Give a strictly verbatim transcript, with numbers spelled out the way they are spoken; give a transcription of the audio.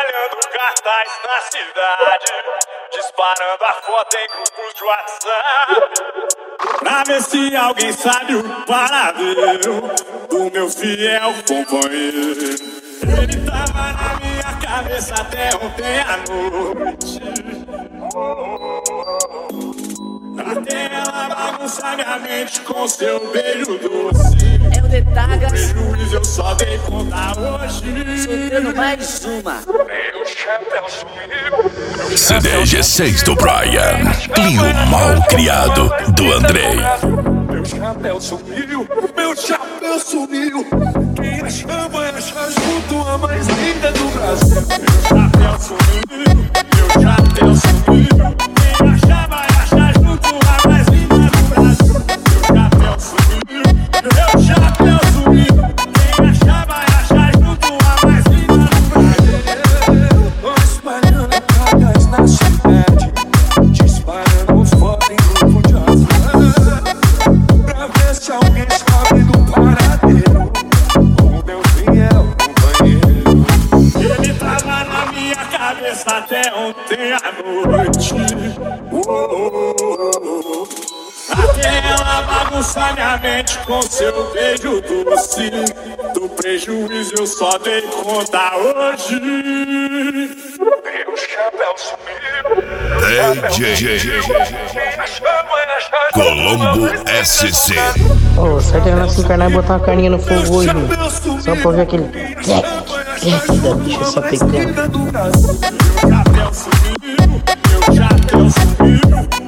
espalhando cartaz na cidade, disparando a foto em grupos de WhatsApp, pra ver se alguém sabe o paradeiro do meu fiel companheiro. Ele tava na minha cabeça até ontem à noite, até ela bagunça minha mente com seu beijo doce. É o Detagas. Prejuízo eu só dei conta hoje. Soltando mais uma. Meu chapéu sumiu. C D G seis do Brian. Clio mal criado do Andrei. Meu chapéu sumiu. Meu chapéu sumiu. Quem achava acha junto a mais linda do Brasil. Meu chapéu sumiu. Meu chapéu sumiu. Quem achava acha junto a mais linda do Brasil. Meu chapéu sumiu. Meu chapéu sumiu. Quem achava acha junto a mais linda do Brasil. Tô espalhando cartas na cidade, disparando foto em grupo de WhatsApp, pra ver se alguém sabe do paradeiro do meu fiel companheiro. Ele tava na minha cabeça até ontem à noite, oh, oh, oh, oh. Até ela bagunça minha mente com seu beijo doce. Do prejuízo eu só dei conta hoje. Meu chapéu sumiu. D J Colombo S C. Ô, oh, sai querendo se encarnar e botar uma carninha no fogo hoje, mano. Só pra ver aquele quec, quec da bicha só pegando. Meu chapéu sumiu, meu chapéu sumiu.